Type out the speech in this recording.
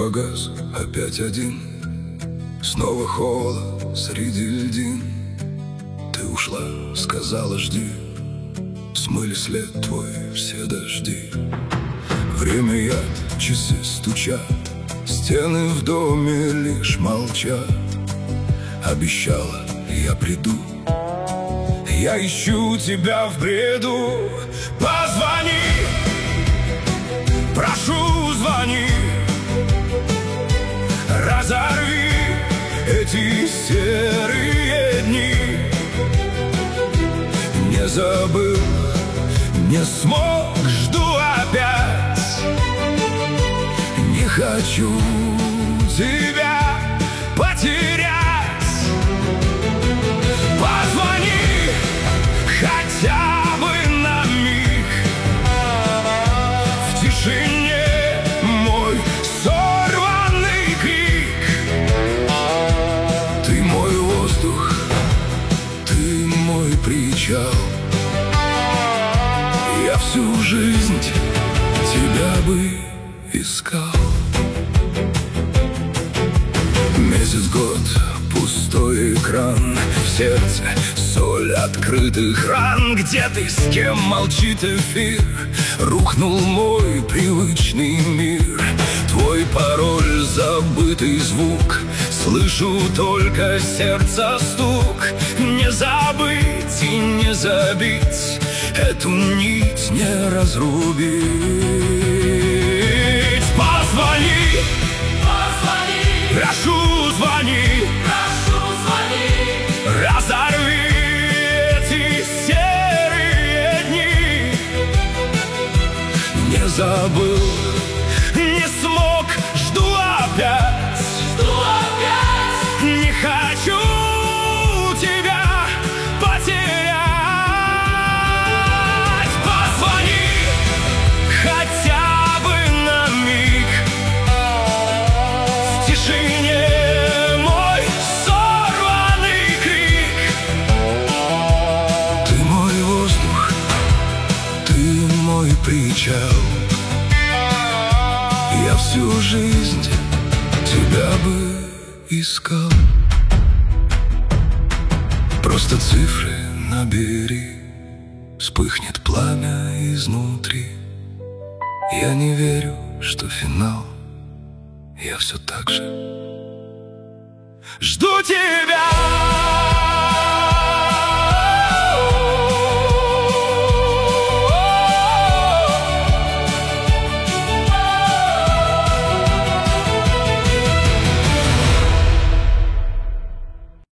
погас, опять один. Снова холод среди льдин. Ты ушла, сказала жди. Смыли след твой все дожди. Время яд, часы стучат, стены в доме лишь молчат. Обещала, я приду. Я ищу тебя в бреду. Позвони, прошу, звони. Разорви эти серые дни. Не забыл, не смог, жду опять. Не хочу тебя потерять. Позвони хотя бы на миг. В тишине мой сорванный крик. Ты мой воздух, ты мой причал. Я всю жизнь тебя бы искал. Месяц, год, пустой экран. В сердце соль открытых ран. Где ты, с кем молчит эфир? Рухнул мой привычный мир. Твой пароль, забытый звук. Слышу только сердца стук. Не забыть и не забить, эту нить не разрубить. Позвони, позвони, прошу, звони, прошу, звони. Разорви эти серые дни. Не забыл, не смог, жду опять. Жду опять. Не хочу тебя потерять. Позвони хотя бы на миг. В тишине мой сорванный крик. Ты мой воздух, ты мой причал. Я всю жизнь тебя бы искал. Просто цифры набери, вспыхнет пламя изнутри. Я не верю, что финал. Я все так же жду тебя.